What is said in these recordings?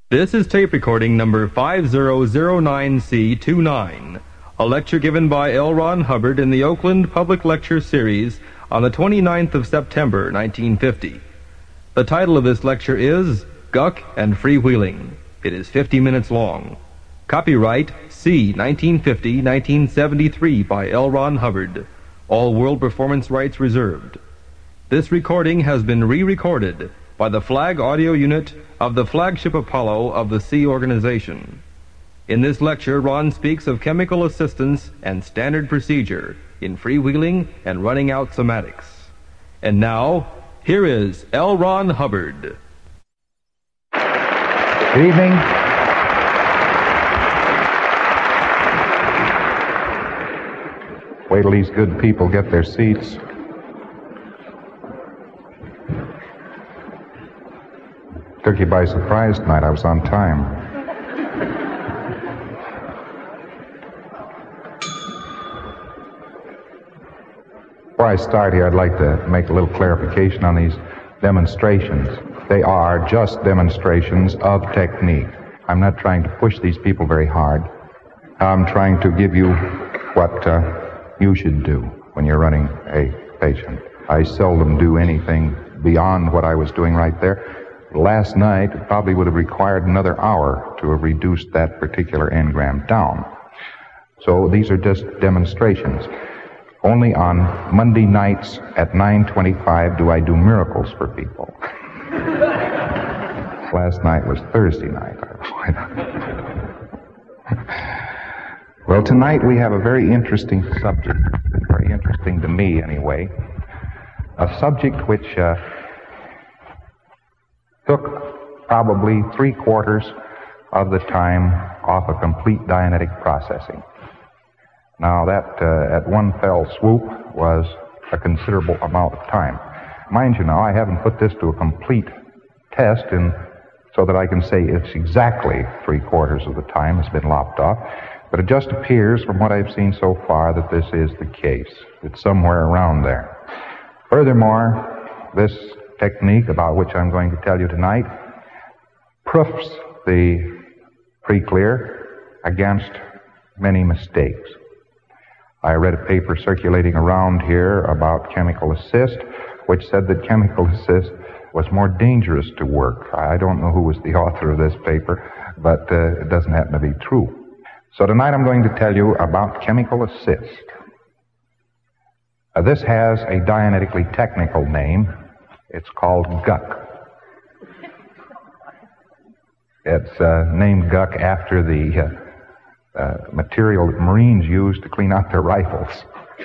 This is tape recording number 5009C29, a lecture given by L. Ron Hubbard in the Oakland Public Lecture Series on the 29th of September, 1950. The title of this lecture is Guck and Freewheeling. It is 50 minutes long. Copyright C. 1950-1973 by L. Ron Hubbard. All world performance rights reserved. This recording has been re-recorded by the Flag Audio Unit of the Flagship Apollo of the Sea Organization. In this lecture, Ron speaks of chemical assistance and standard procedure in freewheeling and running out somatics. And now, here is L. Ron Hubbard. Good evening. Wait till these good people get their seats. Took you by surprise tonight. I was on time. Before I start here, I'd like to make a little clarification on these demonstrations. They are just demonstrations of technique. I'm not trying to push these people very hard. I'm trying to give you what you should do when you're running a patient. I seldom do anything beyond what I was doing right there. Last night, it probably would have required another hour to have reduced that particular engram down. So these are just demonstrations. Only on Monday nights at 9:25 do I do miracles for people. Last night was Thursday night. Well, tonight we have a very interesting subject, very interesting to me anyway, a subject which took probably 3/4 of the time off a complete Dianetic processing. Now that at one fell swoop was a considerable amount of time. Mind you now, I haven't put this to a complete test so that I can say it's exactly 3/4 of the time has been lopped off, but it just appears from what I've seen so far that this is the case. It's somewhere around there. Furthermore, this technique about which I'm going to tell you tonight proofs the pre-clear against many mistakes. I read a paper circulating around here about chemical assist, which said that chemical assist was more dangerous to work. I don't know who was the author of this paper, but it doesn't happen to be true. So tonight I'm going to tell you about chemical assist. This has a Dianetically technical name. It's called Guck. It's named Guck after the material that Marines use to clean out their rifles.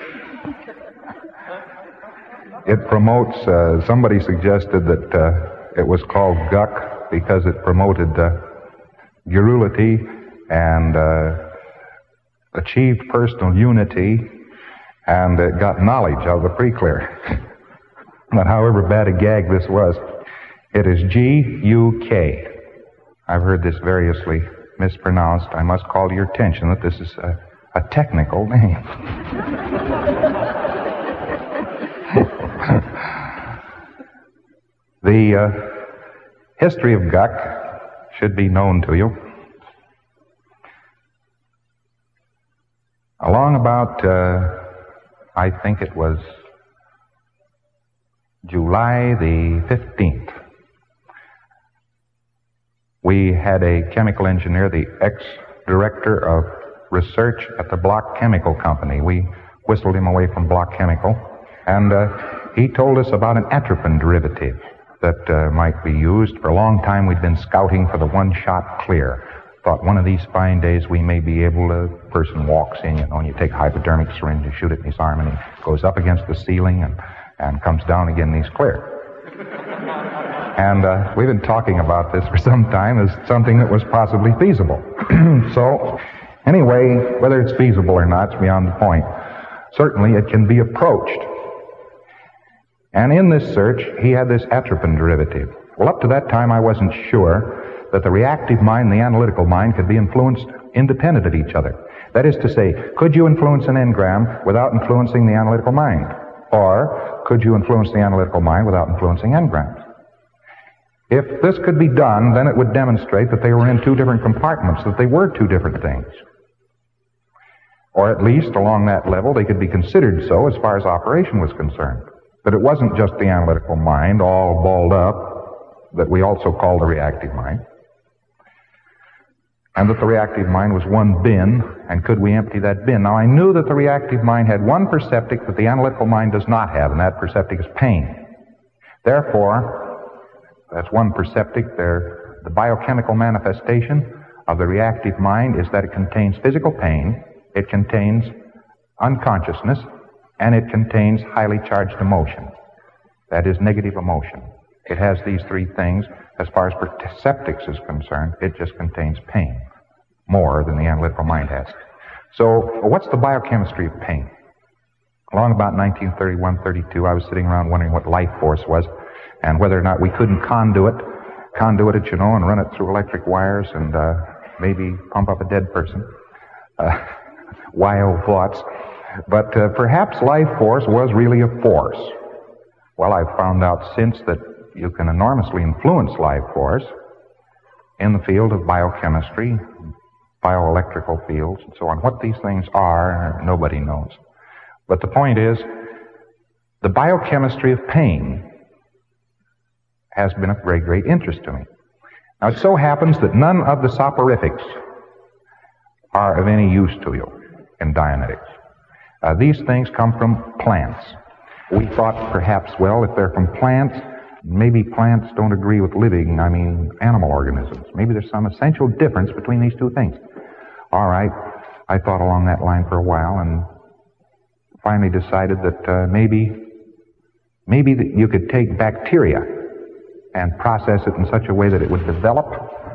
It promotes, somebody suggested that it was called Guck because it promoted garrulity and achieved personal unity, and it got knowledge out of the pre-clear. But however bad a gag this was, it is G-U-K. I've heard this variously mispronounced. I must call to your attention that this is a technical name. The history of Guck should be known to you. Along about, I think it was July the 15th, we had a chemical engineer, the ex-director of research at the Block Chemical Company. We whistled him away from Block Chemical, and he told us about an atropine derivative that might be used. For a long time we'd been scouting for the one-shot clear. Thought one of these fine days we may be able to, a person walks in, and you take a hypodermic syringe and shoot it in his arm, and he goes up against the ceiling and comes down again and he's clear. And we've been talking about this for some time as something that was possibly feasible. So, anyway, whether it's feasible or not is beyond the point. Certainly it can be approached. And in this search, he had this atropine derivative. Well, up to that time I wasn't sure that the reactive mind and the analytical mind could be influenced independent of each other. That is to say, could you influence an engram without influencing the analytical mind? Or could you influence the analytical mind without influencing engrams? If this could be done, then it would demonstrate that they were in two different compartments, that they were two different things. Or at least along that level, they could be considered so as far as operation was concerned. That it wasn't just the analytical mind, all balled up, that we also call the reactive mind. And that the reactive mind was one bin, and could we empty that bin? Now, I knew that the reactive mind had one perceptic that the analytical mind does not have, and that perceptic is pain. Therefore, that's one perceptic. The biochemical manifestation of the reactive mind is that it contains physical pain, it contains unconsciousness, and it contains highly charged emotion. That is negative emotion. It has these three things. As far as perceptics is concerned, it just contains pain, more than the analytical mind has. So, what's the biochemistry of pain? Along about 1931-32, I was sitting around wondering what life force was, and whether or not we couldn't conduit it, you know, and run it through electric wires and maybe pump up a dead person. Wild thoughts. But perhaps life force was really a force. Well, I've found out since that you can enormously influence life force in the field of biochemistry, bioelectrical fields, and so on. What these things are, nobody knows. But the point is, the biochemistry of pain has been of great, great interest to me. Now, it so happens that none of the soporifics are of any use to you in Dianetics. These things come from plants. We thought perhaps, well, if they're from plants, maybe plants don't agree with living, animal organisms. Maybe there's some essential difference between these two things. All right, I thought along that line for a while and finally decided that maybe that you could take bacteria and process it in such a way that it would develop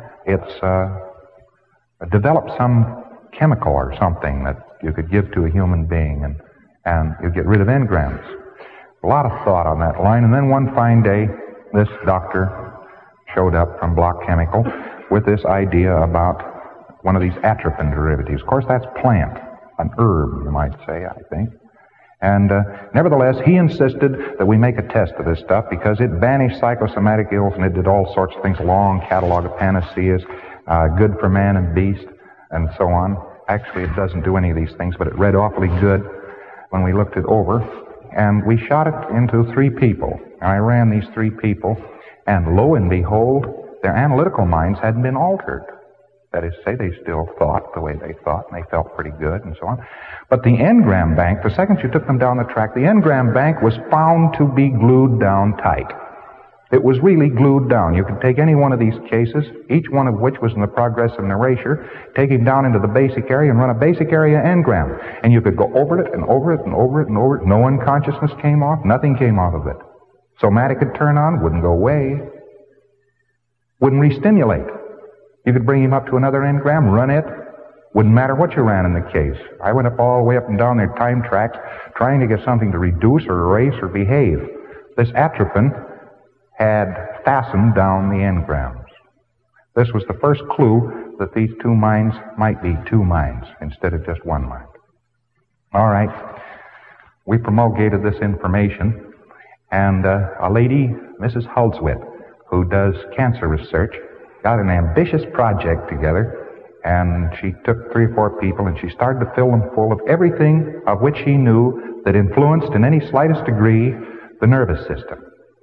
some chemical or something that you could give to a human being, and you'd get rid of engrams. A lot of thought on that line, and then one fine day, this doctor showed up from Block Chemical with this idea about one of these atropine derivatives. Of course, that's plant, an herb, you might say, I think. And nevertheless, he insisted that we make a test of this stuff because it banished psychosomatic ills and it did all sorts of things, a long catalog of panaceas, good for man and beast, and so on. Actually, it doesn't do any of these things, but it read awfully good when we looked it over. And we shot it into 3 people. I ran these 3 people, and lo and behold, their analytical minds hadn't been altered. That is to say, they still thought the way they thought, and they felt pretty good, and so on. But the engram bank, the second you took them down the track, the engram bank was found to be glued down tight. It was really glued down. You could take any one of these cases, each one of which was in the progress of an erasure, take him down into the basic area and run a basic area engram. And you could go over it and over it and over it and over it. No unconsciousness came off. Nothing came off of it. Somatic could turn on, wouldn't go away. Wouldn't re-stimulate. You could bring him up to another engram, run it. Wouldn't matter what you ran in the case. I went up all the way up and down their time tracks trying to get something to reduce or erase or behave. This atropine had fastened down the engrams. This was the first clue that these 2 minds might be 2 minds instead of just 1 mind. All right. We promulgated this information, and a lady, Mrs. Hulswit, who does cancer research, got an ambitious project together, and she took 3 or 4 people, and she started to fill them full of everything of which she knew that influenced in any slightest degree the nervous system.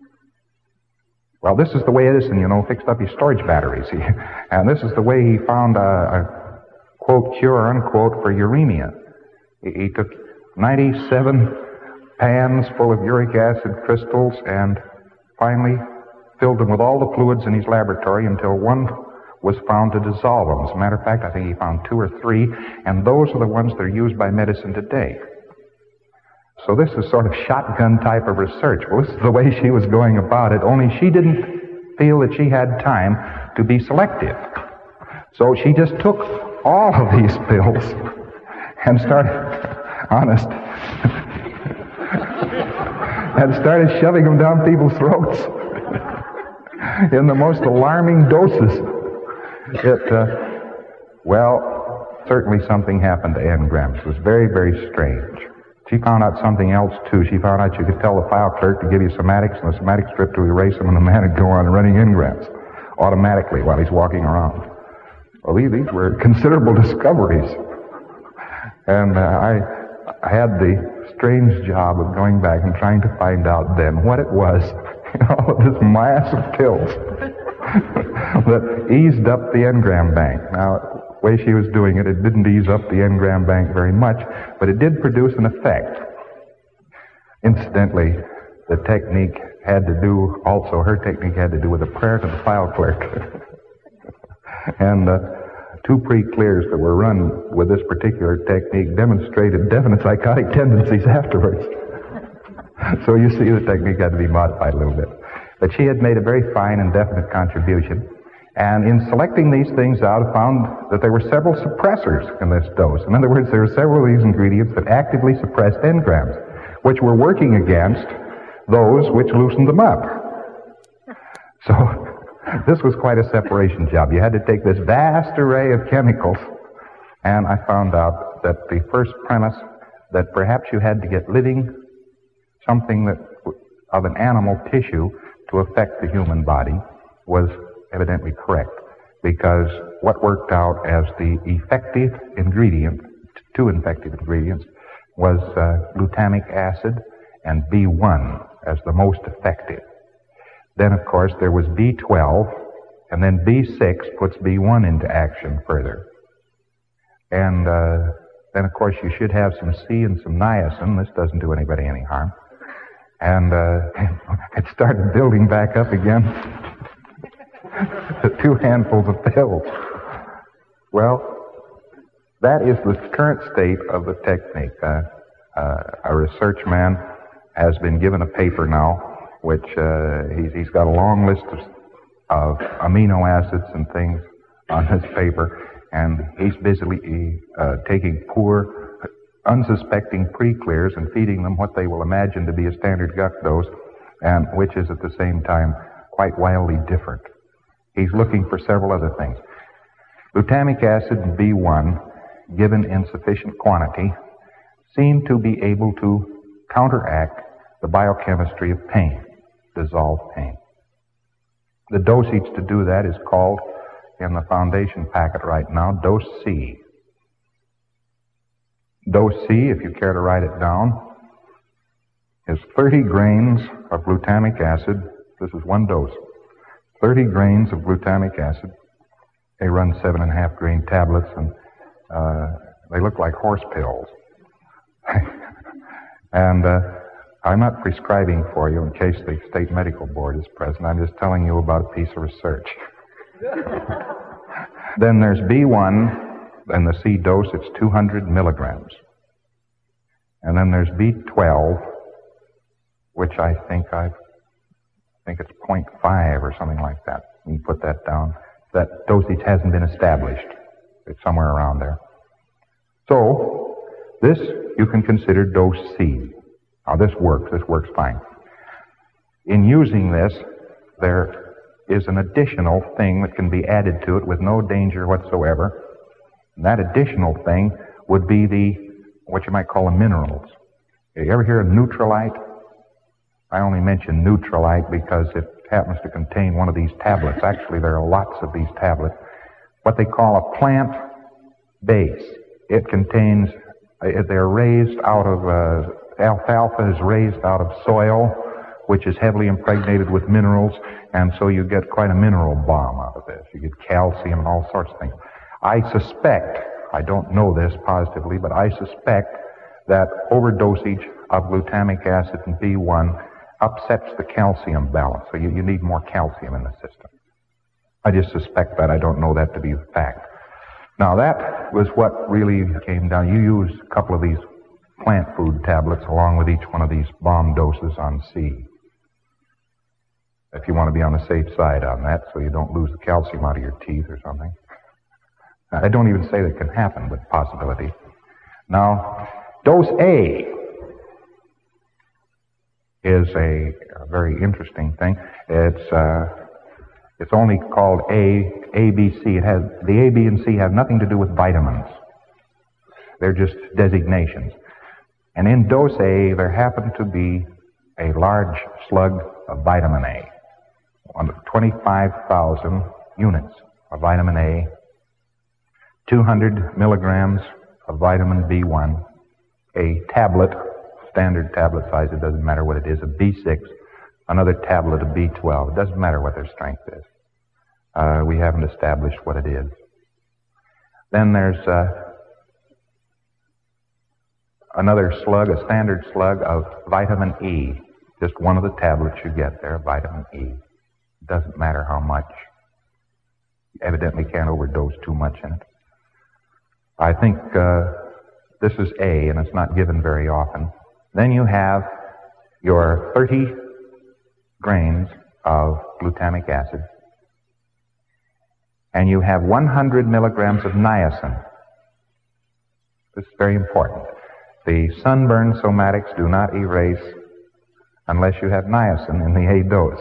Well, this is the way Edison, fixed up his storage batteries. And this is the way he found a quote, cure, unquote, for uremia. He took 97 pans full of uric acid crystals and finally filled them with all the fluids in his laboratory until one was found to dissolve them. As a matter of fact, I think he found 2 or 3, and those are the ones that are used by medicine today. So this is sort of shotgun type of research. Well, this is the way she was going about it, only she didn't feel that she had time to be selective. So she just took all of these pills and started shoving them down people's throats in the most alarming doses. Certainly something happened to engrams. It was very, very strange. She found out something else, too. She found out you could tell the file clerk to give you somatics and the somatic strip to erase them, and the man would go on running engrams. automatically while he's walking around. Well, these were considerable discoveries. And I had the strange job of going back and trying to find out then what it was in all of this mass of pills that eased up the engram bank. Now, the way she was doing it, it didn't ease up the engram bank very much, but it did produce an effect. Incidentally, the technique had to do, also her technique had to do with a prayer to the file clerk. And 2 pre-clears that were run with this particular technique demonstrated definite psychotic tendencies afterwards. So you see the technique had to be modified a little bit. But she had made a very fine and definite contribution. And in selecting these things out, I found that there were several suppressors in this dose. In other words, there were several of these ingredients that actively suppressed engrams, which were working against those which loosened them up. So this was quite a separation job. You had to take this vast array of chemicals, and I found out that the first premise that perhaps you had to get living something that of an animal tissue to affect the human body was evidently correct, because what worked out as the effective ingredient, 2 effective ingredients, was glutamic acid and B1 as the most effective. Then, of course, there was B12, and then B6 puts B1 into action further. And then, of course, you should have some C and some niacin. This doesn't do anybody any harm. And it started building back up again. 2 handfuls of pills. Well, that is the current state of the technique. A research man has been given a paper now, which he's got a long list of amino acids and things on his paper, and he's busily taking poor, unsuspecting pre-clears and feeding them what they will imagine to be a standard gut dose, and which is at the same time quite wildly different. He's looking for several other things. Glutamic acid and B1, given in sufficient quantity, seem to be able to counteract the biochemistry of pain, dissolve pain. The dosage to do that is called, in the foundation packet right now, dose C. Dose C, if you care to write it down, is 30 grains of glutamic acid. This is 1 dose. 30 grains of glutamic acid. They run 7.5 grain tablets, and they look like horse pills. And I'm not prescribing for you in case the State Medical Board is present. I'm just telling you about a piece of research. Then there's B1, and the C dose, it's 200 milligrams. And then there's B12, which I think it's 0.5 or something like that. You put that down. That dosage hasn't been established. It's somewhere around there. So, this you can consider dose C. Now, this works fine. In using this, there is an additional thing that can be added to it with no danger whatsoever. And that additional thing would be what you might call the minerals. You ever hear of Neutralite? I only mention Neutralite because it happens to contain one of these tablets. Actually, there are lots of these tablets. What they call a plant base. It contains, they're raised out of, alfalfa is raised out of soil, which is heavily impregnated with minerals, and so you get quite a mineral bomb out of this. You get calcium and all sorts of things. I suspect, I don't know this positively, but I suspect that overdosage of glutamic acid and B1 upsets the calcium balance, so you need more calcium in the system. I just suspect that. I don't know that to be a fact. Now, that was what really came down. You use a couple of these plant food tablets along with each one of these bomb doses on C, if you want to be on the safe side on that so you don't lose the calcium out of your teeth or something. I don't even say that can happen, but possibility. Now, dose A is a very interesting thing. It's only called A, B, C. The A, B, and C have nothing to do with vitamins. They're just designations. And in dose A, there happened to be a large slug of vitamin A. 25,000 units of vitamin A, 200 milligrams of vitamin B1, a tablet, standard tablet size, it doesn't matter what it is, of B6, another tablet of B12. It doesn't matter what their strength is. We haven't established what it is. Then there's another slug, a standard slug of vitamin E. Just one of the tablets you get there, vitamin E. It doesn't matter how much. You evidently can't overdose too much in it. I think this is A, and it's not given very often. Then you have your 30 grains of glutamic acid, and you have 100 milligrams of niacin. This is very important. The sunburn somatics do not erase unless you have niacin in the A dose.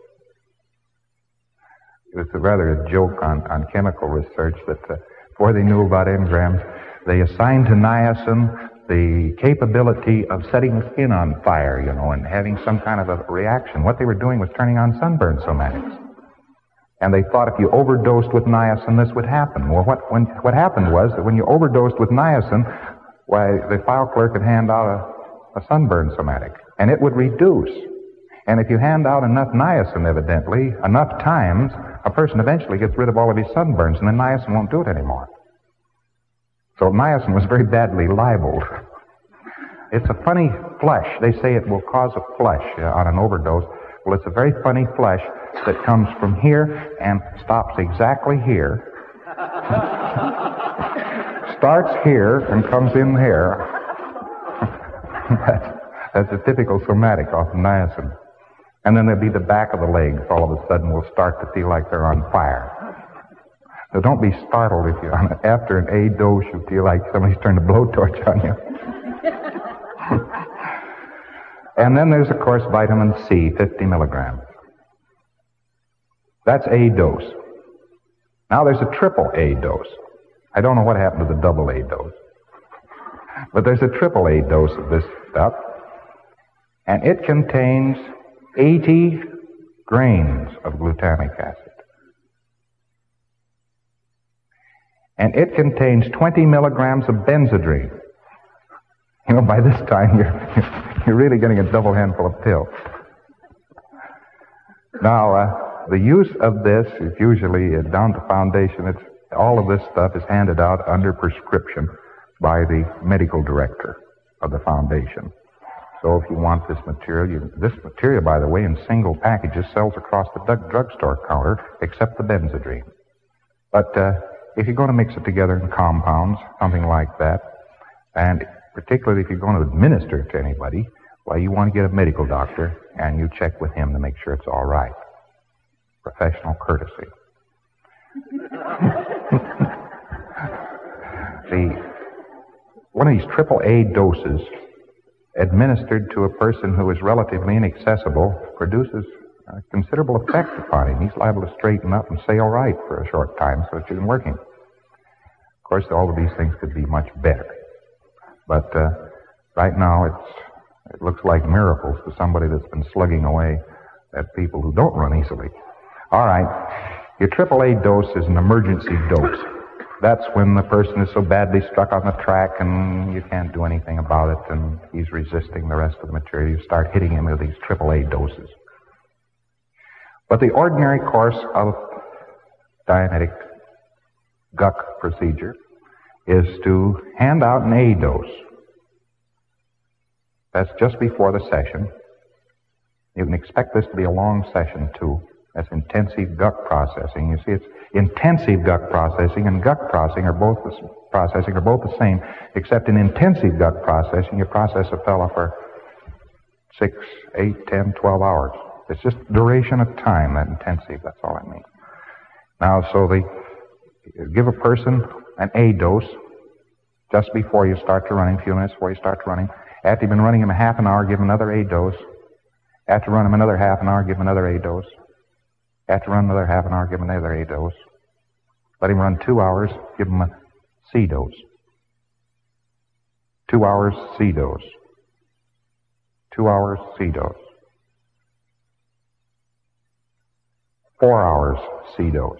It's rather a joke on chemical research that before they knew about engrams, they assigned to niacin the capability of setting the skin on fire, and having some kind of a reaction. What they were doing was turning on sunburn somatics. And they thought if you overdosed with niacin, this would happen. Well, what happened was that when you overdosed with niacin, why, the file clerk would hand out a sunburn somatic, and it would reduce. And if you hand out enough niacin, evidently, enough times, a person eventually gets rid of all of his sunburns, and then niacin won't do it anymore. So niacin was very badly libeled. It's a funny flush. They say it will cause a flush on an overdose. Well, it's a very funny flush that comes from here and stops exactly here. Starts here and comes in here. That's a typical somatic off niacin. And then there'll be the back of the legs all of a sudden will start to feel like they're on fire. So don't be startled if after an A dose you feel like somebody's turned a blowtorch on you. And then there's, of course, vitamin C, 50 milligrams. That's A dose. Now there's a triple A dose. I don't know what happened to the double A dose. But there's a triple A dose of this stuff. And it contains 80 grains of glutamic acid. And it contains 20 milligrams of benzodrine. By this time, you're really getting a double handful of pills. Now, the use of this is usually down to foundation. All of this stuff is handed out under prescription by the medical director of the foundation. So if you want this material, by the way, in single packages sells across the drugstore counter, except the benzodrine. But if you're going to mix it together in compounds, something like that, and particularly if you're going to administer it to anybody, well, you want to get a medical doctor, and you check with him to make sure it's all right. Professional courtesy. One of these triple A doses administered to a person who is relatively inaccessible produces a considerable effect upon him. He's liable to straighten up and say all right for a short time so it isn't working. Of course, all of these things could be much better. But right now it looks like miracles to somebody that's been slugging away at people who don't run easily. All right, your AAA dose is an emergency dose. That's when the person is so badly struck on the track and you can't do anything about it and he's resisting the rest of the material. You start hitting him with these AAA doses. But the ordinary course of Dianetic GUC procedure is to hand out an A dose. That's just before the session. You can expect this to be a long session, too. That's intensive GUC processing. You see, it's intensive GUC processing and GUC processing are both the same, except in intensive GUC processing, you process a fellow for 6, 8, 10, 12 hours. It's just duration of time, that intensive. That's all I mean. Now, so they give a person an A dose just before you start to running, a few minutes before you start to running. After you've been running him a half an hour, give him another A dose. After running him another half an hour, give him another A dose. After running another half an hour, give him another A dose. Let him run 2 hours, give him a C dose. 2 hours, C dose. 2 hours, C dose. 4 hours C dose.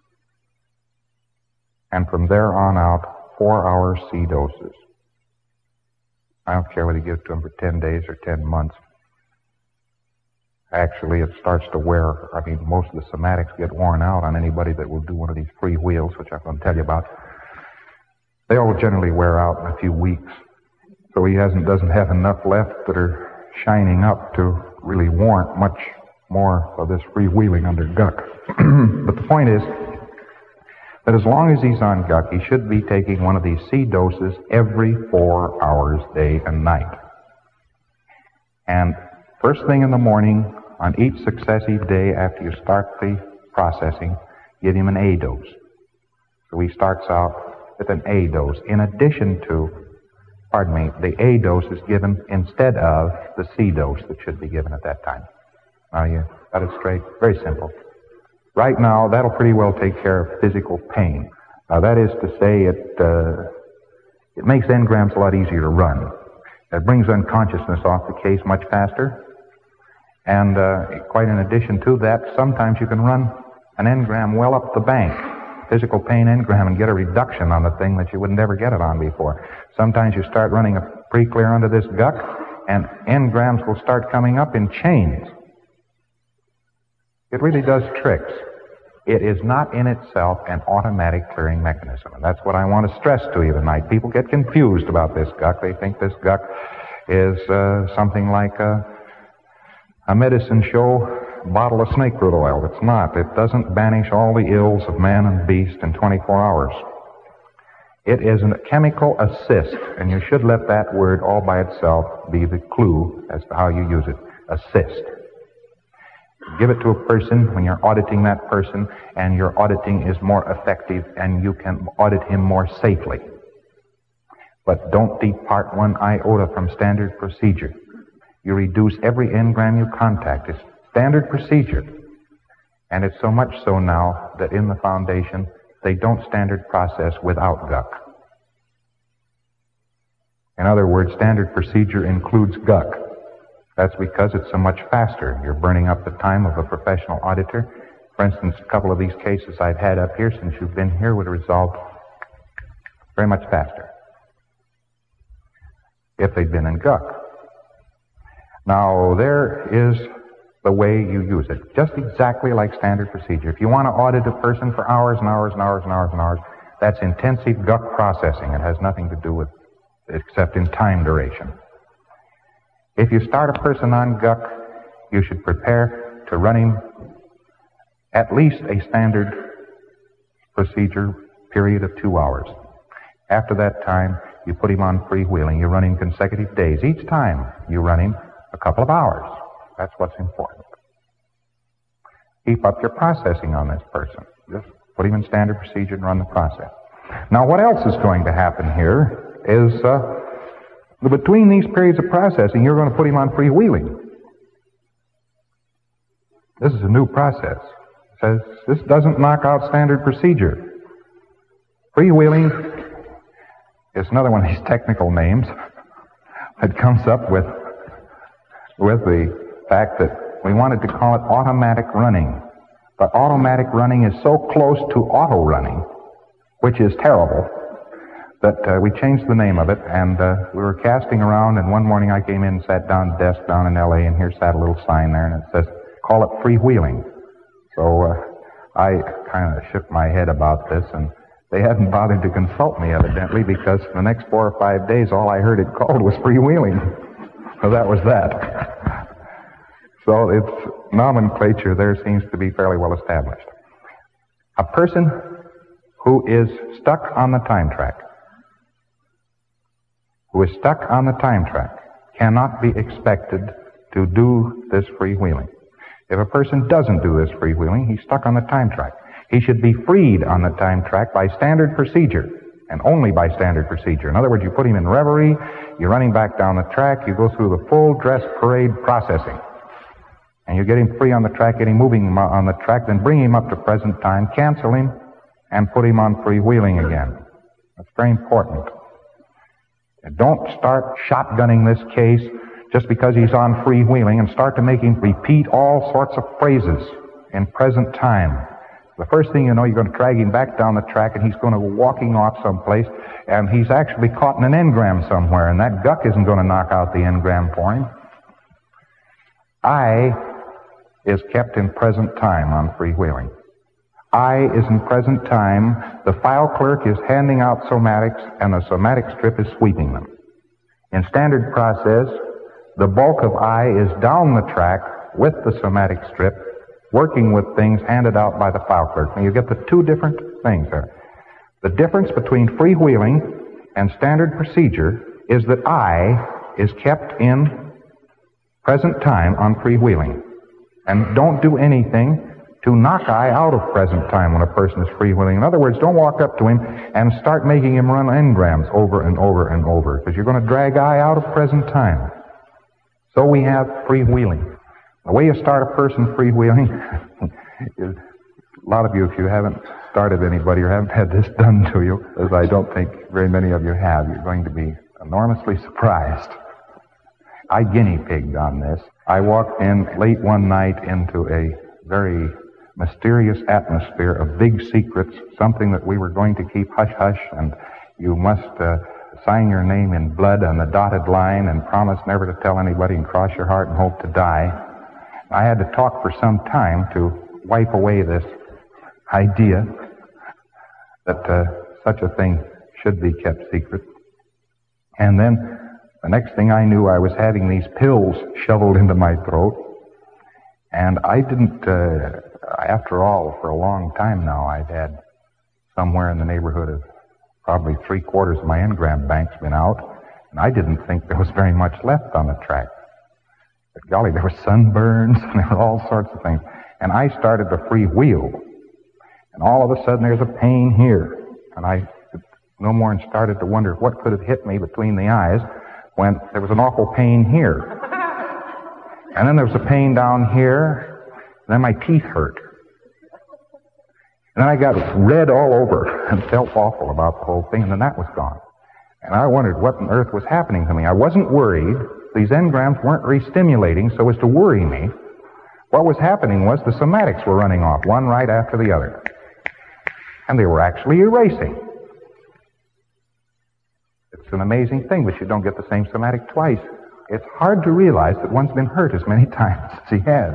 And from there on out, 4 hour C doses. I don't care whether you give it to them for 10 days or 10 months. Actually, it starts to wear, most of the somatics get worn out on anybody that will do one of these free wheels, which I'm going to tell you about. They all generally wear out in a few weeks. So he doesn't have enough left that are shining up to really warrant much more of this freewheeling under Guck. But the point is that as long as he's on Guck, he should be taking one of these C doses every 4 hours, day and night. And first thing in the morning, on each successive day after you start the processing, give him an A dose. So he starts out with an A dose. In addition to, the A dose is given instead of the C dose that should be given at that time. Now you got it straight? Very simple. Right now, that'll pretty well take care of physical pain. That is to say, it makes engrams a lot easier to run. It brings unconsciousness off the case much faster. And quite in addition to that, sometimes you can run an engram well up the bank, physical pain engram, and get a reduction on the thing that you wouldn't ever get it on before. Sometimes you start running a pre-clear under this Guck, and engrams will start coming up in chains. It really does tricks. It is not in itself an automatic clearing mechanism, and that's what I want to stress to you tonight. People get confused about this Guck. They think this Guck is something like a medicine show bottle of snake root oil. It's not. It doesn't banish all the ills of man and beast in 24 hours. It is a chemical assist, and you should let that word all by itself be the clue as to how you use it. Assist. Give it to a person when you're auditing that person, and your auditing is more effective, and you can audit him more safely. But don't depart one iota from standard procedure. You reduce every engram you contact. It's standard procedure. And it's so much so now that in the foundation, they don't standard process without Guck. In other words, standard procedure includes Guck. That's because it's so much faster. You're burning up the time of a professional auditor. For instance, a couple of these cases I've had up here since you've been here would have resolved very much faster if they'd been in Guck. Now, there is the way you use it, just exactly like standard procedure. If you want to audit a person for hours and hours and hours and hours and hours, that's intensive Guck processing. It has nothing to do with except in time duration. If you start a person on Guck, you should prepare to run him at least a standard procedure period of 2 hours. After that time, you put him on freewheeling. You run him consecutive days. Each time you run him a couple of hours. That's what's important. Keep up your processing on this person. Just put him in standard procedure and run the process. Now, what else is going to happen here is between these periods of processing, you're going to put him on freewheeling. This is a new process. It says this doesn't knock out standard procedure. Freewheeling is another one of these technical names that comes up with the fact that we wanted to call it automatic running. But automatic running is so close to auto running, which is terrible, that we changed the name of it, and we were casting around, and one morning I came in and sat down at the desk down in L.A., and here sat a little sign there, and it says, call it freewheeling. So I kind of shook my head about this, and they hadn't bothered to consult me, evidently, because for the next 4 or 5 days, all I heard it called was freewheeling. So that was that. So its nomenclature there seems to be fairly well established. A person who is stuck on the time track, cannot be expected to do this freewheeling. If a person doesn't do this freewheeling, he's stuck on the time track. He should be freed on the time track by standard procedure, and only by standard procedure. In other words, you put him in reverie, you run him back down the track, you go through the full dress parade processing. And you get him free on the track, get him moving on the track, then bring him up to present time, cancel him, and put him on freewheeling again. That's very important. And don't start shotgunning this case just because he's on freewheeling and start to make him repeat all sorts of phrases. in present time. The first thing you know, you're going to drag him back down the track, and he's going to go walking off someplace, and he's actually caught in an engram somewhere, and that guck isn't going to knock out the engram for him. I is kept in present time on freewheeling. I is in present time. The file clerk is handing out somatics, and the somatic strip is sweeping them. In standard process, the bulk of I is down the track with the somatic strip, working with things handed out by the file clerk. Now you get the two different things there. The difference between freewheeling and standard procedure is that I is kept in present time on freewheeling. And don't do anything to knock I out of present time when a person is freewheeling. In other words, don't walk up to him and start making him run engrams over and over and over, because you're going to drag I out of present time. So we have freewheeling. The way you start a person freewheeling is, a lot of you, if you haven't started anybody or haven't had this done to you, as I don't think very many of you have, you're going to be enormously surprised. I guinea pigged on this. I walked in late one night into a very mysterious atmosphere of big secrets, something that we were going to keep hush-hush, and you must sign your name in blood on the dotted line and promise never to tell anybody and cross your heart and hope to die. I had to talk for some time to wipe away this idea that such a thing should be kept secret. And then the next thing I knew, I was having these pills shoveled into my throat. And I didn't, after all, for a long time now, I've had somewhere in the neighborhood of probably 3/4 of my engram bank's been out. And I didn't think there was very much left on the track. But golly, there were sunburns, and there were all sorts of things. And I started to freewheel. And all of a sudden, there's a pain here. And I no more and started to wonder what could have hit me between the eyes when there was an awful pain here. And then there was a pain down here. And then my teeth hurt. And then I got red all over and felt awful about the whole thing. And then that was gone. And I wondered what on earth was happening to me. I wasn't worried. These engrams weren't re-stimulating so as to worry me. What was happening was the somatics were running off, one right after the other. And they were actually erasing. It's an amazing thing, but you don't get the same somatic twice. It's hard to realize that one's been hurt as many times as he has.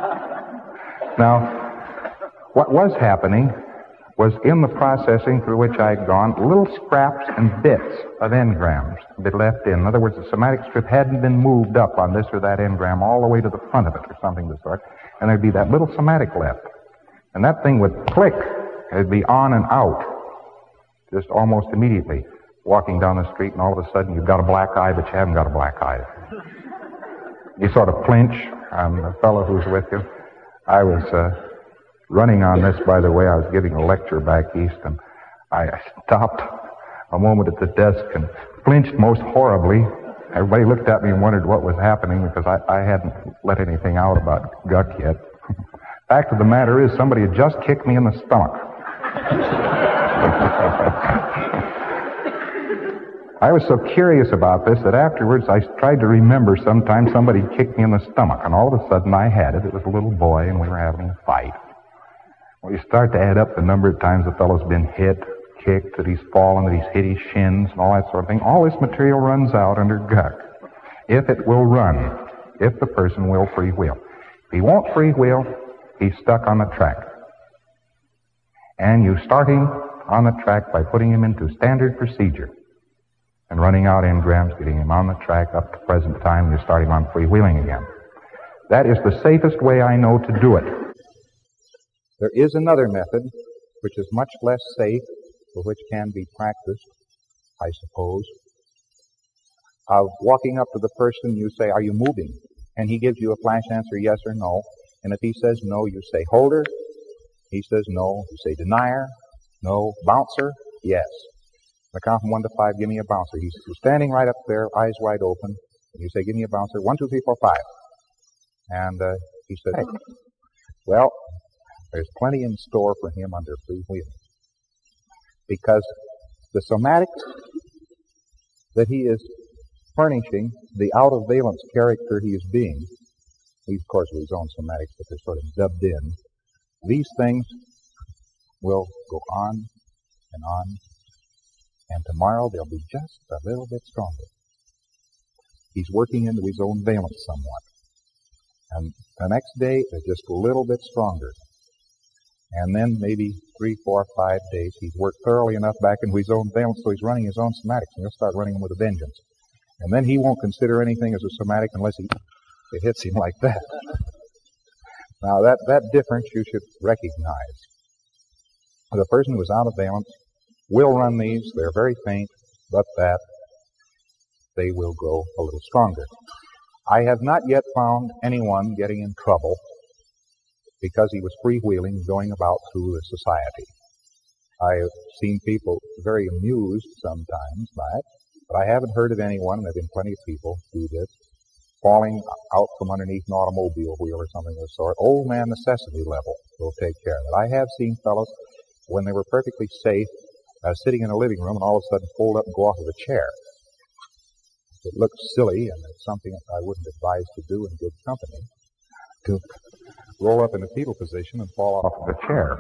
Now, what was happening was in the processing through which I had gone, little scraps and bits of engrams had been left in. In other words, the somatic strip hadn't been moved up on this or that engram all the way to the front of it or something of the sort, and there'd be that little somatic left. And that thing would click. It'd be on and out just almost immediately. Walking down the street, and all of a sudden you've got a black eye, but you haven't got a black eye. You sort of flinch on the fellow who's with you. I was running on this, by the way. I was giving a lecture back east, and I stopped a moment at the desk and flinched most horribly. Everybody looked at me and wondered what was happening because I hadn't let anything out about guck yet. Fact of the matter is, somebody had just kicked me in the stomach. I was so curious about this that afterwards I tried to remember sometime somebody kicked me in the stomach, and all of a sudden I had it. It was a little boy, and we were having a fight. Well, you start to add up the number of times the fellow's been hit, kicked, that he's fallen, that he's hit his shins, and all that sort of thing. All this material runs out under guck. If it will run, if the person will freewheel. If he won't freewheel, he's stuck on the track. And you start him on the track by putting him into standard procedure and running out engrams, getting him on the track up to present time, and you start him on freewheeling again. That is the safest way I know to do it. There is another method which is much less safe, but which can be practiced, I suppose, of walking up to the person. You say, "Are you moving?" And he gives you a flash answer, yes or no. And if he says no, you say, "Holder." He says no. You say, "Denier." No. "Bouncer." Yes. On the count from 1 to 5, give me a bouncer. He's standing right up there, eyes wide open. And you say, "Give me a bouncer." 1, 2, 3, 4, 5. And he says, "Hey." Well, there's plenty in store for him under freewheeling. Because the somatics that he is furnishing, the out-of-valence character he is being, he's, of course, with his own somatics, but they're sort of dubbed in. These things will go on, and tomorrow they'll be just a little bit stronger. He's working into his own valence somewhat. And the next day, they're just a little bit stronger. And then maybe 3, 4, 5 days, he's worked thoroughly enough back into his own valence, so he's running his own somatics, and he'll start running them with a vengeance. And then he won't consider anything as a somatic unless it hits him like that. Now, that difference you should recognize. The person who is out of valence will run these. They're very faint, but that they will grow a little stronger. I have not yet found anyone getting in trouble because he was freewheeling going about through the society. I have seen people very amused sometimes by it, but I haven't heard of anyone, and there have been plenty of people do this, falling out from underneath an automobile wheel or something of the sort. Old man necessity level will take care of it. I have seen fellows, when they were perfectly safe, sitting in a living room and all of a sudden fold up and go off of a chair. It looks silly, and it's something that I wouldn't advise to do in good company, to roll up in a fetal position and fall off of a chair.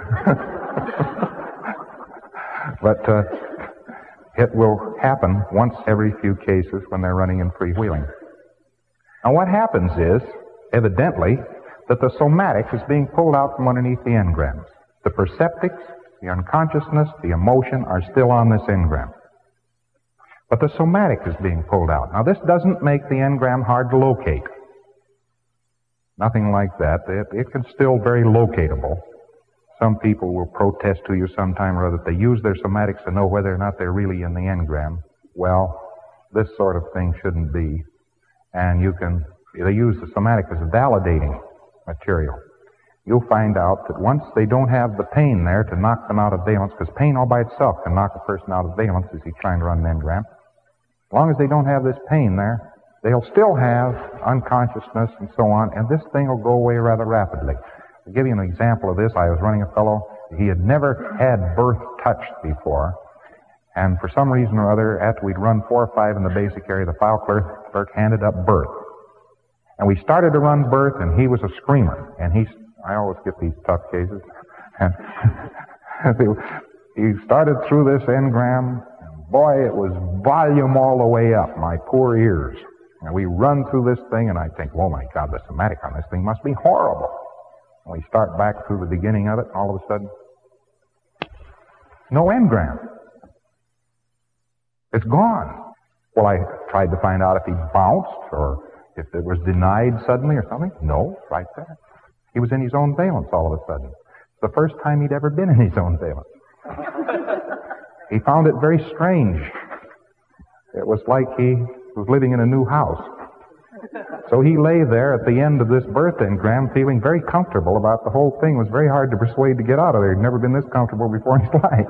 But it will happen once every few cases when they're running in freewheeling. Now what happens is, evidently, that the somatic is being pulled out from underneath the engrams. The perceptics, the unconsciousness, the emotion are still on this engram. But the somatic is being pulled out. Now this doesn't make the engram hard to locate. Nothing like that. It can still very locatable. Some people will protest to you sometime or other that they use their somatics to know whether or not they're really in the engram. Well, this sort of thing shouldn't be. And they use the somatic as a validating material. You'll find out that once they don't have the pain there to knock them out of valence, because pain all by itself can knock a person out of valence as he's trying to run an engram. As long as they don't have this pain there, they'll still have unconsciousness and so on, and this thing will go away rather rapidly. To give you an example of this, I was running a fellow, he had never had birth touched before, and for some reason or other, after we'd run 4 or 5 in the basic area, the file clerk handed up birth. And we started to run birth, and he was a screamer, and I always get these tough cases, and he started through this engram. Boy, it was volume all the way up, my poor ears. And we run through this thing, and I think, oh my God, the somatic on this thing must be horrible. And we start back through the beginning of it, and all of a sudden, no engram. It's gone. Well, I tried to find out if he bounced, or if it was denied suddenly or something. No, right there. He was in his own valence all of a sudden. It's the first time he'd ever been in his own valence. He found it very strange. It was like he was living in a new house. So he lay there at the end of this birth engram feeling very comfortable about the whole thing. It was very hard to persuade to get out of there. He'd never been this comfortable before in his life.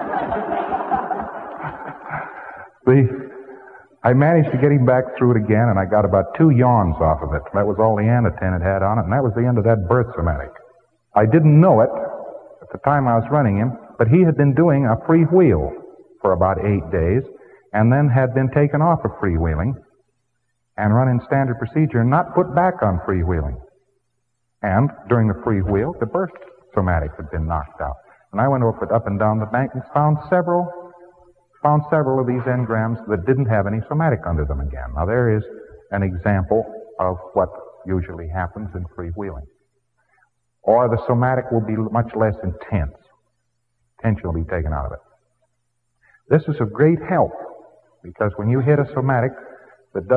I managed to get him back through it again, and I got about 2 yawns off of it. That was all the Anaten had on it, and that was the end of that birth somatic. I didn't know it at the time I was running him, but he had been doing a freewheel for about 8 days, and then had been taken off of freewheeling and run in standard procedure and not put back on freewheeling. And during the freewheel, the birth somatic had been knocked out. And I went up and down the bank and found several of these engrams that didn't have any somatic under them again. Now there is an example of what usually happens in freewheeling. Or the somatic will be much less intense. Tension will be taken out of it. This is of great help, because when you hit a somatic that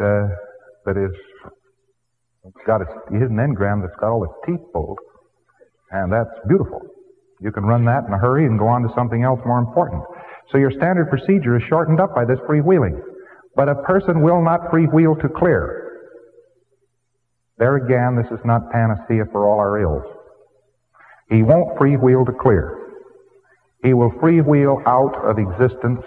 got its hidden engram that's got all its teeth pulled, and that's beautiful. You can run that in a hurry and go on to something else more important. So your standard procedure is shortened up by this freewheeling. But a person will not freewheel to clear. There again, this is not panacea for all our ills. He won't freewheel to clear. He will freewheel out of existence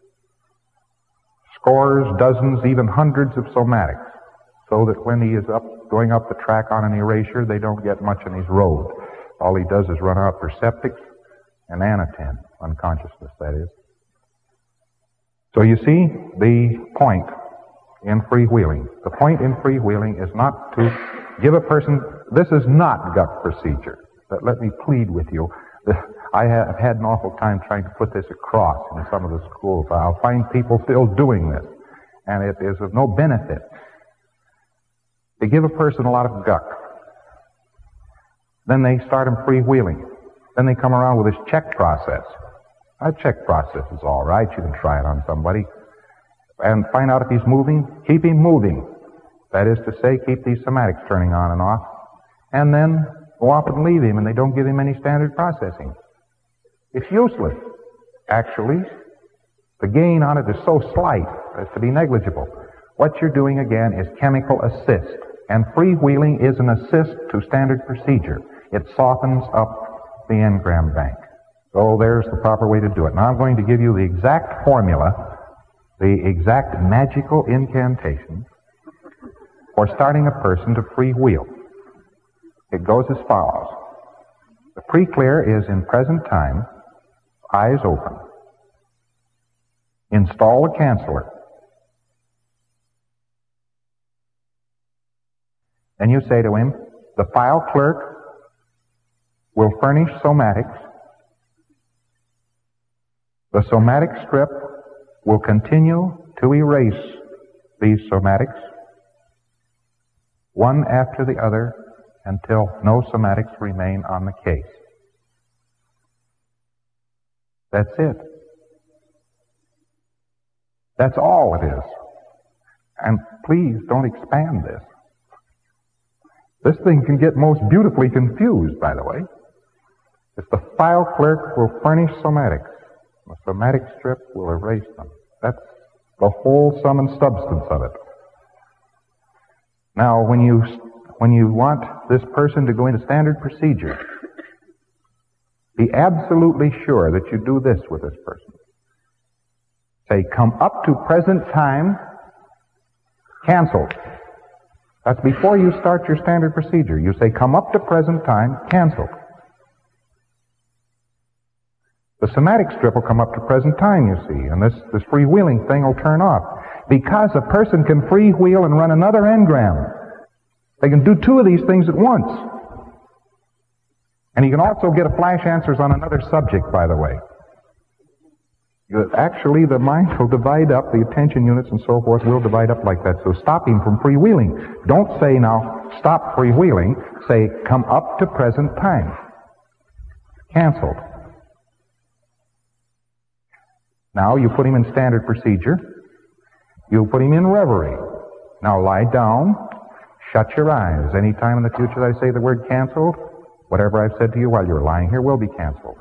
scores, dozens, even hundreds of somatics, so that when he is going up the track on an erasure, they don't get much in his road. All he does is run out perceptics and Anaten, unconsciousness, that is. So you see the point in freewheeling. The point in freewheeling is not to give a person, this is not gut procedure. let me plead with you. I have had an awful time trying to put this across in some of the schools. I'll find people still doing this, and it is of no benefit. They give a person a lot of guck. Then they start him freewheeling. Then they come around with this check process. That check process is all right. You can try it on somebody. And find out if he's moving. Keep him moving. That is to say, keep these somatics turning on and off. And then go off and leave him, and they don't give him any standard processing. It's useless. Actually, the gain on it is so slight as to be negligible. What you're doing, again, is chemical assist. And freewheeling is an assist to standard procedure. It softens up the engram bank. So there's the proper way to do it. Now I'm going to give you the exact formula, the exact magical incantation for starting a person to freewheel. It goes as follows. The pre-clear is in present time, eyes open. Install the canceller. Then you say to him, the file clerk will furnish somatics. The somatic strip will continue to erase these somatics, one after the other, until no somatics remain on the case. That's it. That's all it is. And please don't expand this. This thing can get most beautifully confused, by the way. If the file clerk will furnish somatics, the somatic strip will erase them. That's the whole sum and substance of it. Now, when you want this person to go into standard procedure, be absolutely sure that you do this with this person. Say, come up to present time, canceled. That's before you start your standard procedure. You say, come up to present time, canceled. The somatic strip will come up to present time, you see, and this freewheeling thing will turn off. Because a person can freewheel and run another engram. They can do two of these things at once. And he can also get a flash answers on another subject, by the way. Actually, the mind will divide up, the attention units and so forth will divide up like that. So stop him from freewheeling. Don't say now, stop freewheeling. Say, come up to present time. Canceled. Now you put him in standard procedure. You put him in reverie. Now lie down. Shut your eyes. Any time in the future I say the word canceled, whatever I've said to you while you're lying here will be canceled.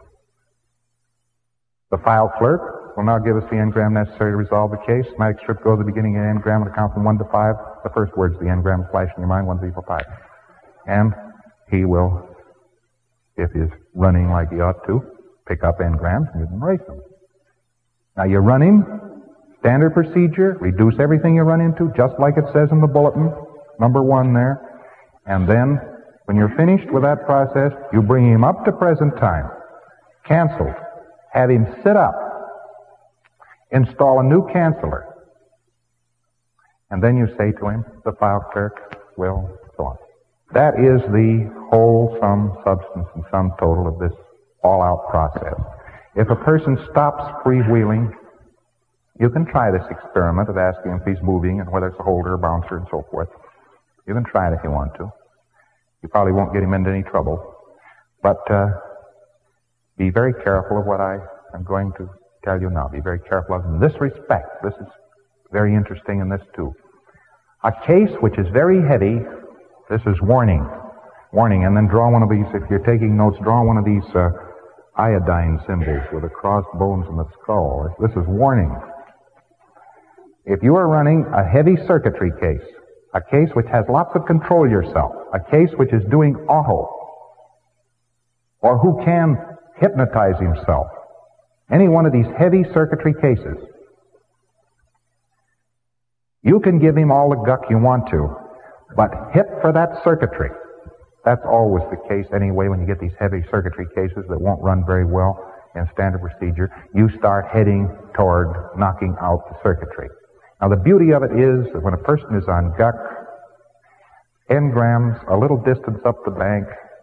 The file clerk will now give us the engram necessary to resolve the case. Somatic strip goes to the beginning of the engram and count from 1 to 5. The first words of the engram flash in your mind, 1, 2, 3, 4, 5. And he will, if he's running like he ought to, pick up engrams and you can erase them. Now you run him, standard procedure, reduce everything you run into, just like it says in the bulletin, number 1 there. And then, when you're finished with that process, you bring him up to present time. Canceled. Have him sit up. Install a new canceller. And then you say to him, the file clerk will so on. That is the whole sum, substance, and sum total of this all-out process. If a person stops freewheeling, you can try this experiment of asking him if he's moving and whether it's a holder or bouncer and so forth. You can try it if you want to. You probably won't get him into any trouble. But be very careful of what I am going to tell you now. Be very careful of it in this respect. This is very interesting in this too. A case which is very heavy, this is warning. Warning, and then draw one of these, if you're taking notes, draw one of these iodine symbols with the crossed bones and the skull. This is warning. If you are running a heavy circuitry case, a case which has lots of control yourself, a case which is doing auto, or who can hypnotize himself, any one of these heavy circuitry cases, you can give him all the guck you want to, but hit for that circuitry. That's always the case anyway when you get these heavy circuitry cases that won't run very well in standard procedure. You start heading toward knocking out the circuitry. Now the beauty of it is that when a person is on guck, engrams a little distance up the bank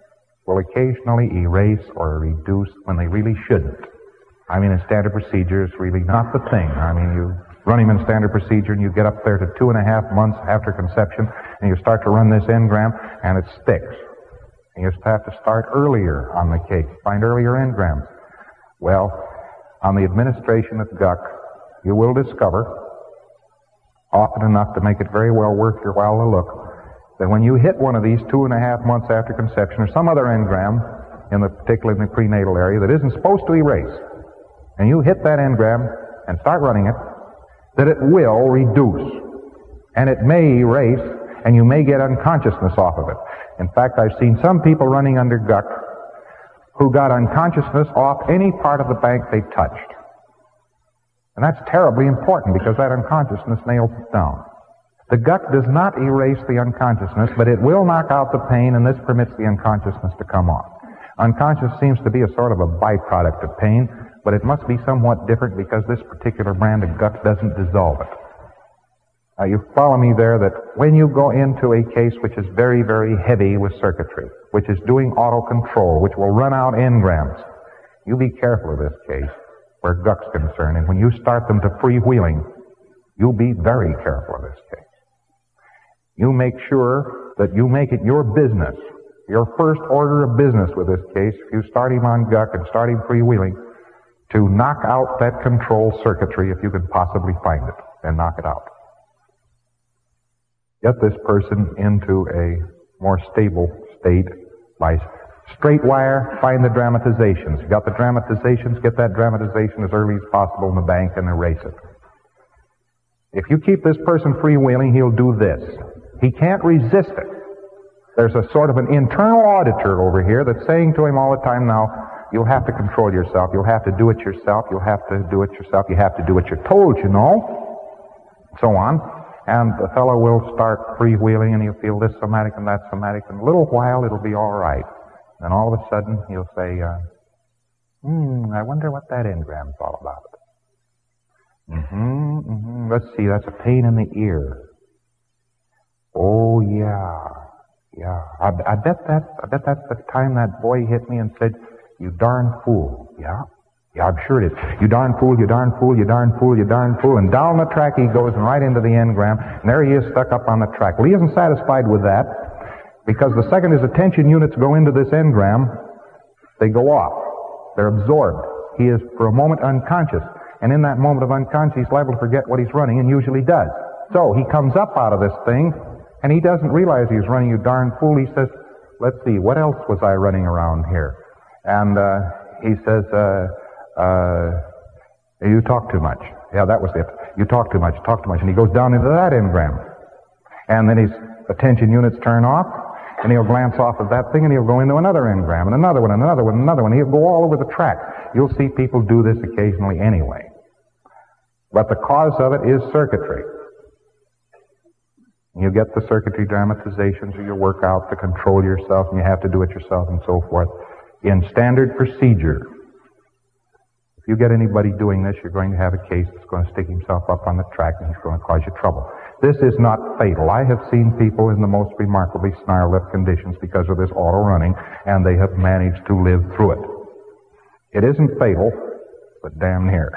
will occasionally erase or reduce when they really shouldn't. I mean, in standard procedure, it's really not the thing. I mean, you run him in standard procedure and you get up there to 2.5 months after conception and you start to run this engram and it sticks. And you just have to start earlier on the case, find earlier engrams. Well, on the administration of GUC, you will discover, often enough to make it very well worth your while to look, that when you hit one of these 2.5 months after conception or some other engram, particularly in the prenatal area, that isn't supposed to erase, and you hit that engram and start running it, that it will reduce. And it may erase, and you may get unconsciousness off of it. In fact, I've seen some people running under GUC who got unconsciousness off any part of the bank they touched. And that's terribly important because that unconsciousness nails it down. The GUC does not erase the unconsciousness, but it will knock out the pain, and this permits the unconsciousness to come off. Unconscious seems to be a sort of a byproduct of pain, but it must be somewhat different because this particular brand of GUC doesn't dissolve it. Now, you follow me there that when you go into a case which is very, very heavy with circuitry, which is doing auto control, which will run out engrams, you be careful of this case where GUC's concerned, and when you start them to freewheeling, you be very careful of this case. You make sure that you make it your business, your first order of business with this case, if you start him on GUC and start him freewheeling, to knock out that control circuitry if you can possibly find it, and knock it out. Get this person into a more stable state by straight wire, find the dramatizations. You got the dramatizations, get that dramatization as early as possible in the bank and erase it. If you keep this person freewheeling, he'll do this. He can't resist it. There's a sort of an internal auditor over here that's saying to him all the time, now, you'll have to control yourself. You'll have to do it yourself. You'll have to do it yourself. You have to do what you're told, you know. So on. And the fellow will start freewheeling and he'll feel this somatic and that somatic. In a little while, it'll be all right. Then all of a sudden, he'll say, I wonder what that engram's all about. Let's see, that's a pain in the ear. Oh, yeah. I bet that's the time that boy hit me and said, you darn fool. Yeah, I'm sure it is. You darn fool, you darn fool, you darn fool, you darn fool. And down the track he goes and right into the engram. And there he is stuck up on the track. Well, he isn't satisfied with that because the second his attention units go into this engram, they go off. They're absorbed. He is for a moment unconscious. And in that moment of unconscious, he's liable to forget what he's running, and usually does. So he comes up out of this thing, and he doesn't realize he's running, you darn fool. He says, let's see, what else was I running around here? And he says, you talk too much. Yeah, that was it. You talk too much. And he goes down into that engram. And then his attention units turn off, and he'll glance off of that thing, and he'll go into another engram, and another one, and another one, and another one. He'll go all over the track. You'll see people do this occasionally anyway. But the cause of it is circuitry. You get the circuitry dramatizations or your work out to control yourself, and you have to do it yourself and so forth. In standard procedure, if you get anybody doing this, you're going to have a case that's going to stick himself up on the track and he's going to cause you trouble. This is not fatal. I have seen people in the most remarkably snarl-lip conditions because of this auto running, and they have managed to live through it. It isn't fatal, but damn near.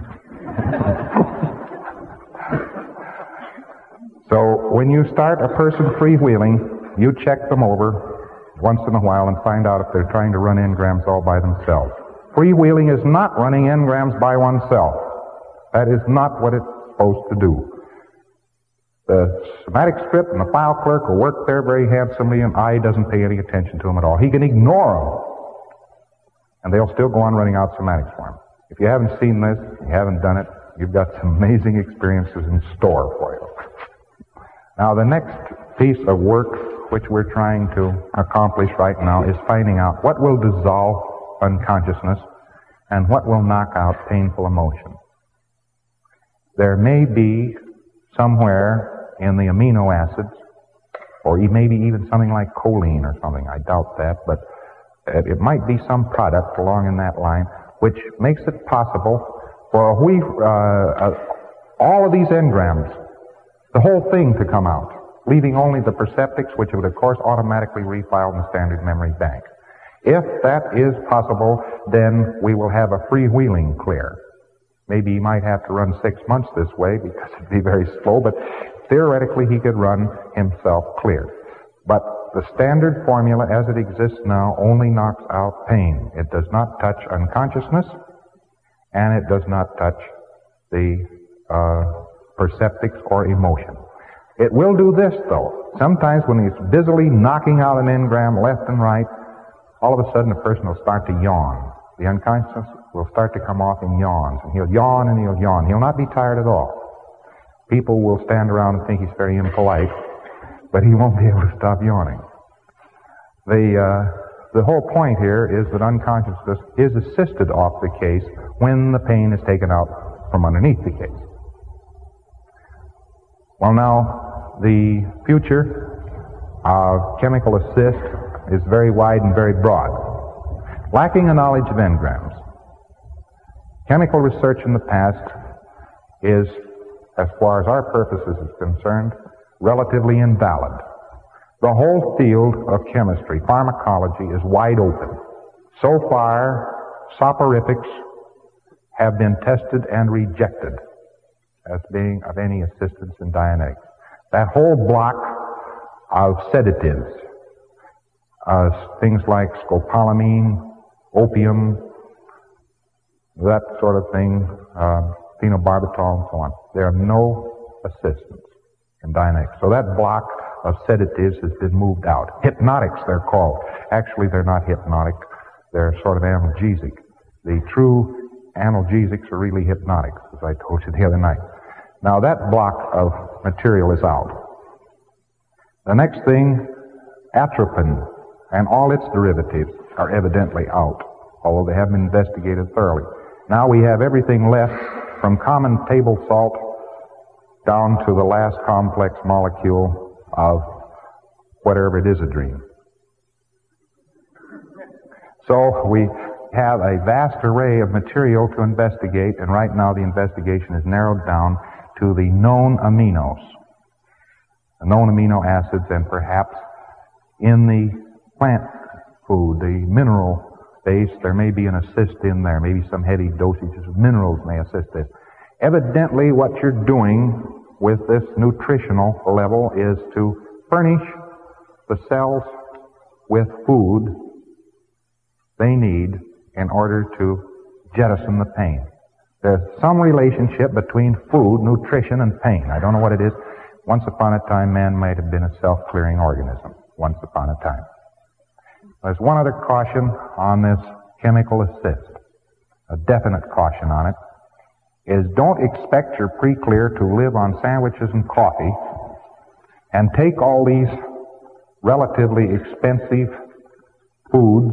So when you start a person freewheeling, you check them over once in a while and find out if they're trying to run engrams all by themselves. Freewheeling is not running engrams by oneself. That is not what it's supposed to do. The somatic script and the file clerk will work there very handsomely, and I doesn't pay any attention to them at all. He can ignore them, and they'll still go on running out somatics for him. If you haven't seen this, you haven't done it, you've got some amazing experiences in store for you. Now, the next piece of work which we're trying to accomplish right now is finding out what will dissolve unconsciousness and what will knock out painful emotion. There may be somewhere in the amino acids, or maybe even something like choline or something, I doubt that, but it might be some product along in that line which makes it possible for all of these engrams, the whole thing to come out, leaving only the perceptics, which would, of course, automatically refile in the standard memory bank. If that is possible, then we will have a freewheeling clear. Maybe he might have to run 6 months this way because it'd be very slow, but theoretically he could run himself clear. But the standard formula as it exists now only knocks out pain. It does not touch unconsciousness, and it does not touch the perceptics or emotion. It will do this, though. Sometimes when he's busily knocking out an engram left and right, all of a sudden a person will start to yawn. The unconscious will start to come off in yawns, and he'll yawn and he'll yawn. He'll not be tired at all. People will stand around and think he's very impolite, but he won't be able to stop yawning. The whole point here is that unconsciousness is assisted off the case when the pain is taken out from underneath the case. Well, now, the future of chemical assist is very wide and very broad. Lacking a knowledge of engrams, chemical research in the past is, as far as our purposes is concerned, relatively invalid. The whole field of chemistry, pharmacology, is wide open. So far, soporifics have been tested and rejected as being of any assistance in Dianetics. That whole block of sedatives, things like scopolamine, opium, that sort of thing, phenobarbital and so on, they are no assistance in Dianetics. So that block of sedatives has been moved out. Hypnotics, they're called. Actually, they're not hypnotic. They're sort of analgesic. The true analgesics are really hypnotics, as I told you the other night. Now, that block of material is out. The next thing, atropine and all its derivatives are evidently out, although they haven't been investigated thoroughly. Now we have everything left from common table salt down to the last complex molecule of whatever it is, a dream. So we have a vast array of material to investigate, and right now the investigation is narrowed down to the known aminos, the known amino acids, and perhaps in the plant food, the mineral base, there may be an assist in there. Maybe some heavy dosages of minerals may assist this. Evidently, what you're doing with this nutritional level is to furnish the cells with food they need in order to jettison the pain. There's some relationship between food, nutrition, and pain. I don't know what it is. Once upon a time, man might have been a self-clearing organism. Once upon a time. There's one other caution on this chemical assist, a definite caution on it, is don't expect your pre-clear to live on sandwiches and coffee and take all these relatively expensive foods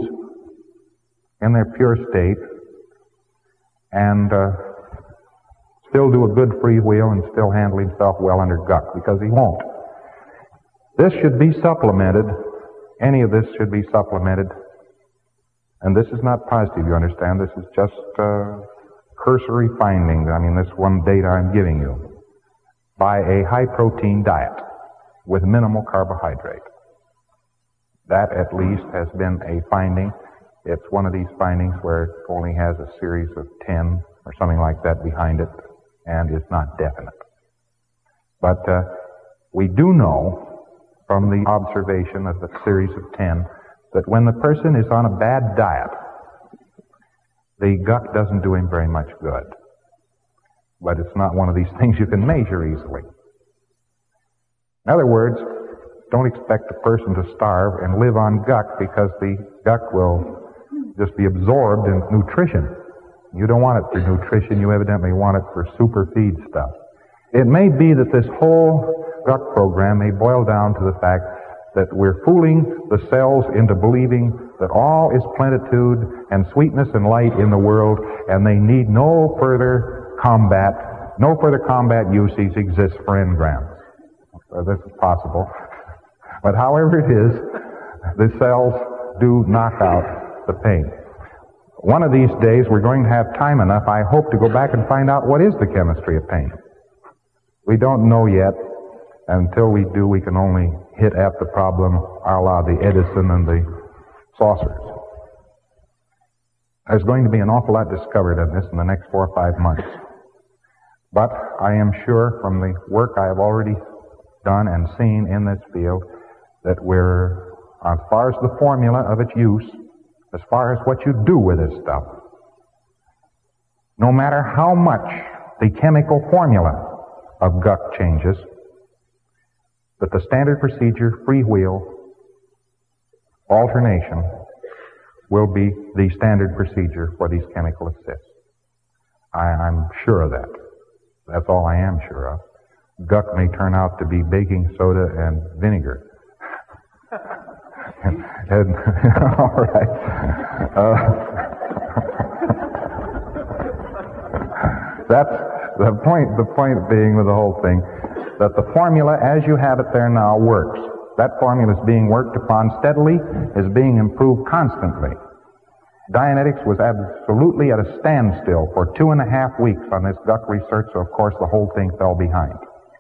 in their pure state and still do a good freewheel and still handle himself well under guck, because he won't. This should be supplemented. Any of this should be supplemented. And this is not positive, you understand. This is just cursory findings. I mean, this one data I'm giving you. By a high-protein diet with minimal carbohydrate. That, at least, has been a finding. It's one of these findings where it only has a series of 10 or something like that behind it, and is not definite. But we do know from the observation of the series of 10 that when the person is on a bad diet, the guck doesn't do him very much good. But it's not one of these things you can measure easily. In other words, don't expect a person to starve and live on guck, because the guck will just be absorbed in nutrition. You don't want it for nutrition, you evidently want it for super feed stuff. It may be that this whole guck program may boil down to the fact that we're fooling the cells into believing that all is plenitude and sweetness and light in the world, and they need no further combat uses exist for engrams. So this is possible. But however it is, the cells do knock out the pain. One of these days we're going to have time enough, I hope, to go back and find out what is the chemistry of pain. We don't know yet. Until we do, we can only hit at the problem a la the Edison and the saucers. There's going to be an awful lot discovered of this in the next 4 or 5 months. But I am sure from the work I have already done and seen in this field that we're, as far as the formula of its use, as far as what you do with this stuff, no matter how much the chemical formula of guck changes, that the standard procedure, freewheel, alternation, will be the standard procedure for these chemical assists. I'm sure of that. That's all I am sure of. Guck may turn out to be baking soda and vinegar. All right. That's the point. The point being with the whole thing that the formula, as you have it there now, works. That formula is being worked upon steadily, is being improved constantly. Dianetics was absolutely at a standstill for 2.5 weeks on this guck research, so of course the whole thing fell behind.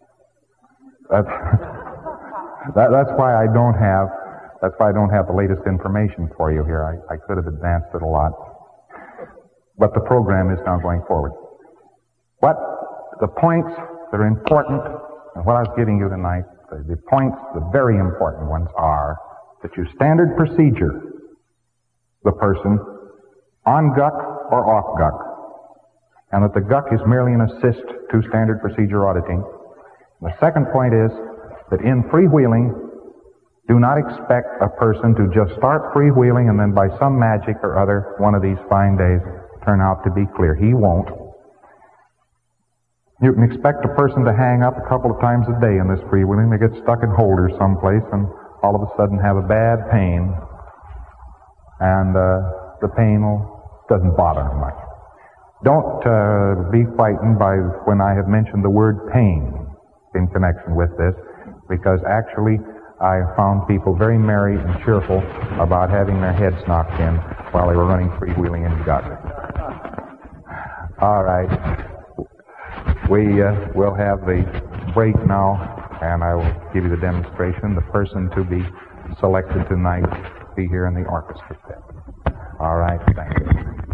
That's why I don't have the latest information for you here. I could have advanced it a lot. But the program is now going forward. But the points that are important, and what I was giving you tonight, the points, the very important ones are that you standard procedure the person on guck or off guck, and that the guck is merely an assist to standard procedure auditing. The second point is that in freewheeling, do not expect a person to just start freewheeling and then by some magic or other, one of these fine days, turn out to be clear. He won't. You can expect a person to hang up a couple of times a day in this freewheeling. They get stuck in holders someplace and all of a sudden have a bad pain. And the pain doesn't bother them much. Don't be frightened by when I have mentioned the word pain in connection with this, because actually I found people very merry and cheerful about having their heads knocked in while they were running freewheeling in guck. All right. We will have the break now, and I will give you the demonstration. The person to be selected tonight will be here in the orchestra pit. All right, thank you.